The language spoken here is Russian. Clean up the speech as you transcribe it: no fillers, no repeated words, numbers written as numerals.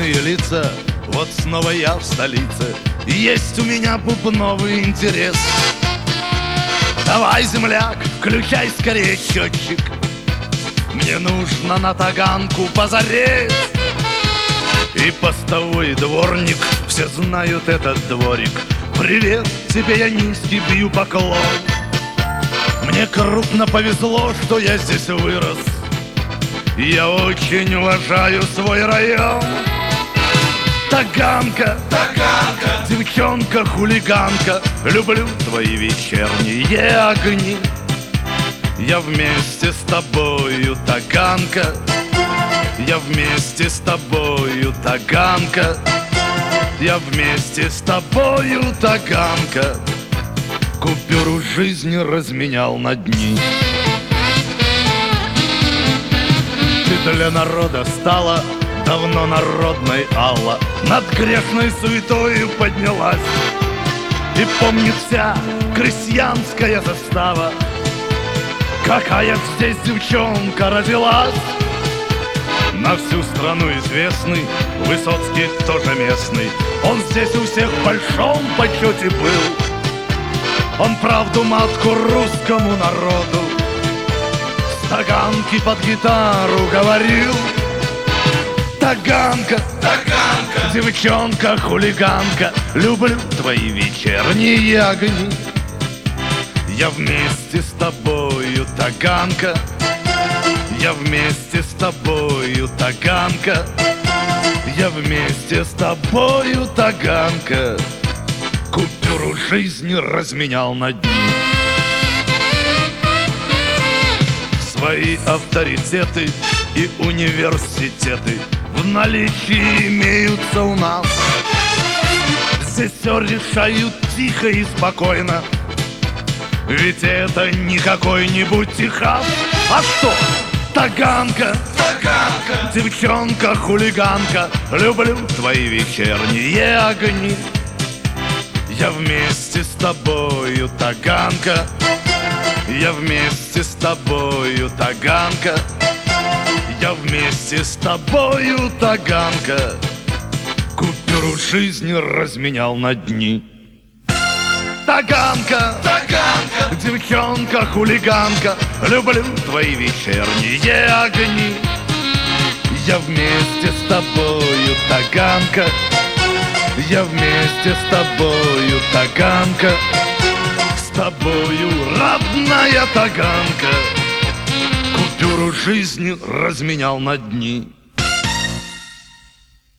знакомые лица, вот снова я в столице. Есть у меня бубновый интерес. Давай, земляк, включай скорее счетчик. Мне нужно на Таганку позарез. И постовой дворник, все знают этот дворик. Привет, тебе я низкий бью поклон. Мне крупно повезло, что я здесь вырос. Я очень уважаю свой район. Таганка, Таганка, девчонка-хулиганка, люблю твои вечерние огни. Я вместе с тобою, Таганка. Я вместе с тобою, Таганка. Я вместе с тобою, Таганка. Купюру жизни разменял на дни. Ты для народа стала давно народной, Алла. Над грешной суетою поднялась. И помнит вся крестьянская застава, какая здесь девчонка родилась. На всю страну известный Высоцкий тоже местный. Он здесь у всех в большом почете был. Он правду матку русскому народу с Таганки под гитару говорил. Таганка, Таганка, девчонка-хулиганка, люблю твои вечерние огни. Я вместе с тобою, Таганка. Я вместе с тобою, Таганка. Я вместе с тобою, Таганка. Купюру жизни разменял на дни. Свои авторитеты и университеты в наличии имеются у нас. Здесь все решают тихо и спокойно, ведь это не какой-нибудь Техас. А что? Таганка, Таганка, девчонка-хулиганка, люблю твои вечерние огни. Я вместе с тобою, Таганка. Я вместе с тобою, Таганка. Я вместе с тобою, Таганка. Купюру жизни разменял на дни. Таганка, Таганка, девчонка-хулиганка, люблю твои вечерние огни. Я вместе с тобою, Таганка. Я вместе с тобою, Таганка. С тобою, родная Таганка. Купюру жизни разменял на дни.